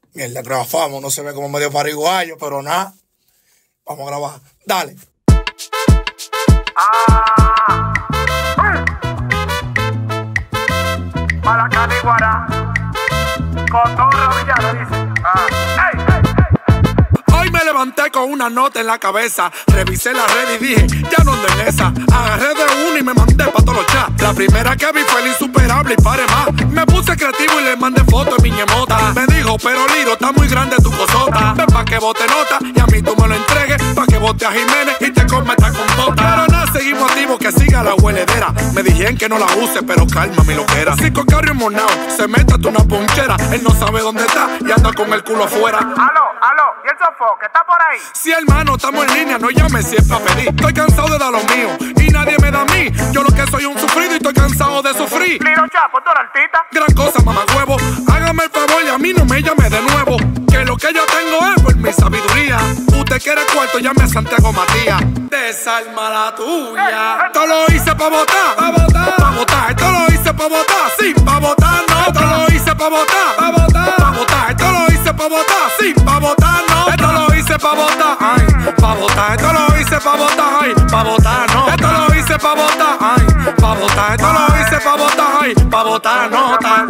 Mierda, grabamos, no se ve como medio pariguayo, pero nada. Vamos a grabar. Dale. Para la Caliguara, Cotorra Villano dice. ¡Ey, ey, ey! Hoy me levanté con una nota en la cabeza. Revisé la red y dije, ya no ando en esa. Agarré de una y me mandé pa' todos los chats. La primera que vi fue el insuperable y pare más. Me puse creativo y le mandé fotos en mi ñemota. Me dijo, pero Liro, está muy grande tu cosota. Ven pa' que bote nota y a mí tú me lo entregues. Pa' que bote a Jiménez y te come esta compota. Pero nada, seguimos activos, que siga la hueledera. Me dijeron que no la use, pero calma mi loquera. Cinco carros monao, se métate una ponchera. Él no sabe dónde está y anda con el culo afuera. Aló, ¿y el sofoque está por ahí? Si hermano, estamos en línea, no llames si es pa' pedir. Estoy cansado de dar lo mío y nadie me da a mí. Yo lo que soy un sufrido y estoy cansado de sufrir. Liro Chapo, tú eres artista. Gran cosa, mamá huevo. Hágame el favor y a mí no me llame de nuevo. Que lo que yo tengo es por mi sabiduría. Usted quiere cuarto, llame a Santiago Matías. Desalma la tuya. Esto lo hice pa' votar, pa' votar, pa' votar. Esto lo hice pa' votar, sí, pa' votar, no. Esto lo hice pa' votar, pa' votar, pa' votar. Esto lo hice pa' votar, sí, pa' votar, no. Esto lo hice pa' votar, ay, pa' votar. Esto lo hice pa' votar, ay, pa' votar, no. Esto lo hice pa' votar, ay, pa' votar. Esto lo hice pa' votar, ay, pa' votar, no.